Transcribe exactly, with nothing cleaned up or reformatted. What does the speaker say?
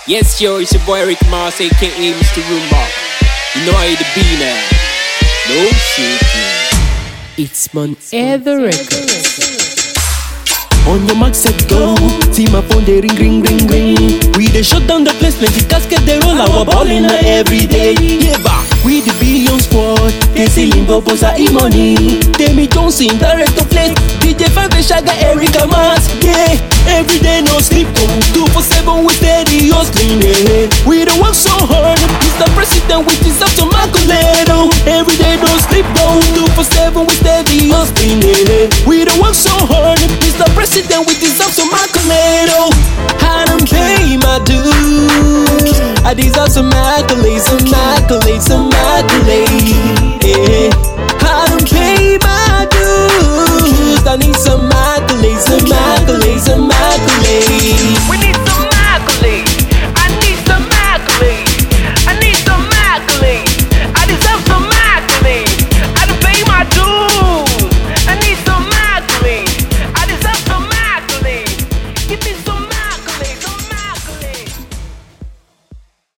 Yes, yo, it's your boy Rick Mars, aka Mister Roomba. You know how you be now. No shaking. It's Mon Ever Records. On your mark, set, go. See my phone, they ring, ring, ring, ring. We they shut down the place, plenty casket, they roll our ball in every day. Yeah, bah. We the billion squad, they see Limbo, Bosa, E-Money. Demi Johnson, direct to place. D J Five, Shaga, Erica Mars. Yeah, every day no sleep, go. Two for seven, we steady, hustling, yeah. We don't work so hard. Mister President, we deserve to Macoleto. Every day no sleep, go. Two for seven, we steady, hustling, yeah. We don't work so hard. Mister President, we deserve some accolades. I don't pay my dues. I deserve some accolades, some accolades, some